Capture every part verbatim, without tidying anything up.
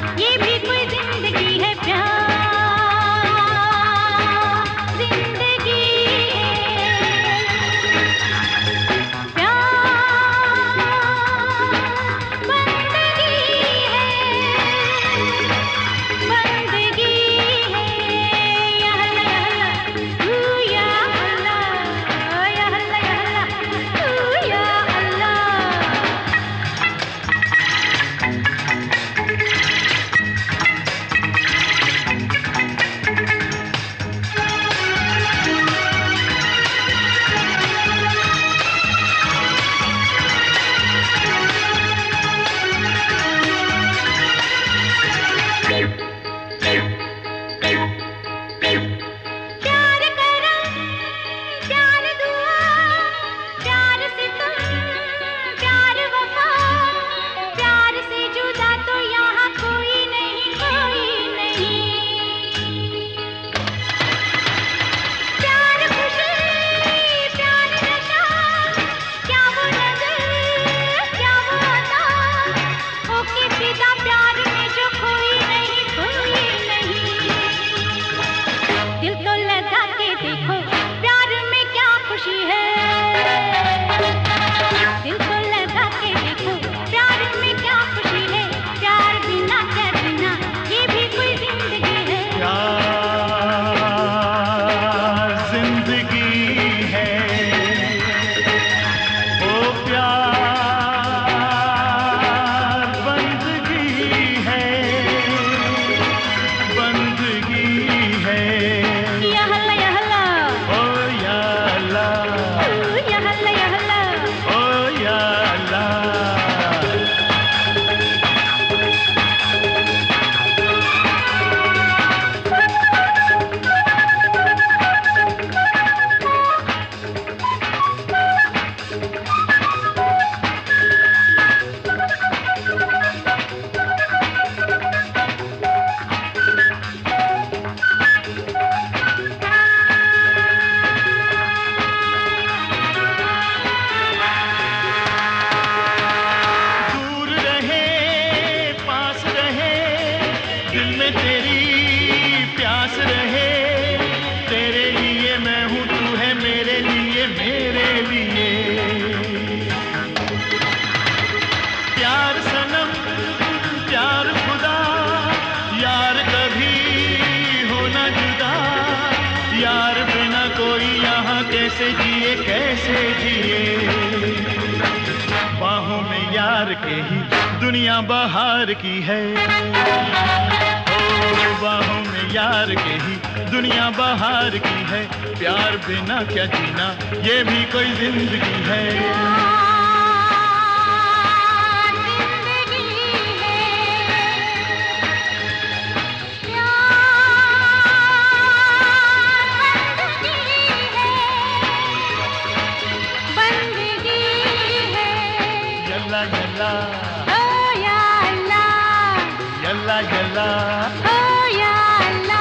ये भी कोई जिंदगी है प्यार जिंदगी प्यार बंदगी है बंदगी है या अल्लाह या अल्लाह या अल्लाह या प्यार करम प्यार दुआ प्यार सितम प्यार वफा प्यार से जुदा तो यहाँ कोई नहीं कोई नहीं प्यार खुशी प्यार नशा क्या वो नजर क्या वो अता होके फिदा प्यार में जो कोई नहीं कोई नहीं दिल तो लगा के देखो प्यार में क्या खुशी है दिल तो लगा के देखो प्यार में क्या खुशी है प्यार बिना क्या जीना ये भी कोई जिंदगी है प्यार जिंदगी है ओ प्यार बंदगी है बंदगी है या हल्ला या हल्ला ओ या अल्लाह या हल्ला या हल्ला ओ या अल्लाह दूर रहे पास रहे दिल में तेरी प्यास रहे तेरे लिए मैं हूँ तू है मेरे लिए मेरे लिए प्यार सनम प्यार खुदा यार कभी होना जुदा यार बिना कोई यहाँ कैसे जिए कैसे जिए बाहों में यार के ही दुनिया बहार की है ओ बाहों में यार के ही दुनिया बहार की है प्यार बिना क्या जीना ये भी कोई जिंदगी है प्यार जिंदगी है प्यार बंदगी है बंदगी है यल्ला यल्ला ओ या अल्लाह यल्ला यल्ला ओ या अल्लाह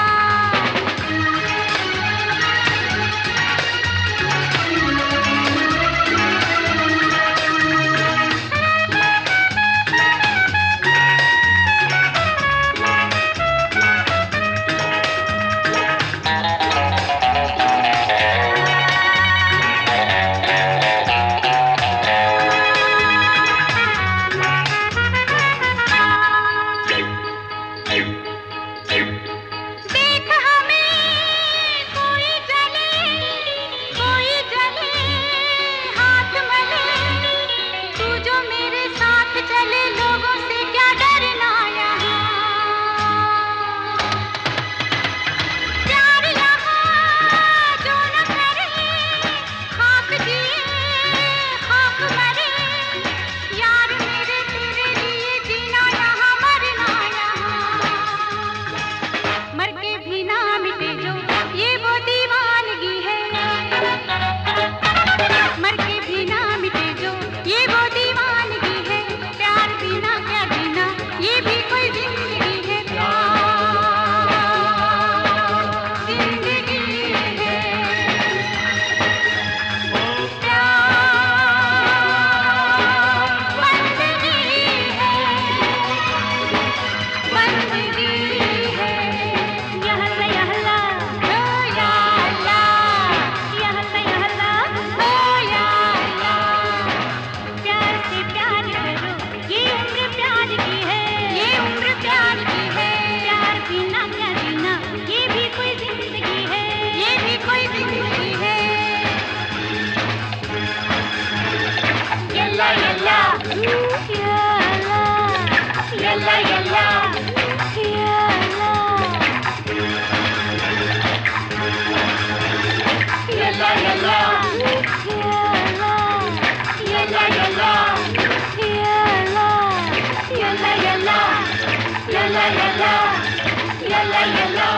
yalla, yalla, yalla, yalla, yalla.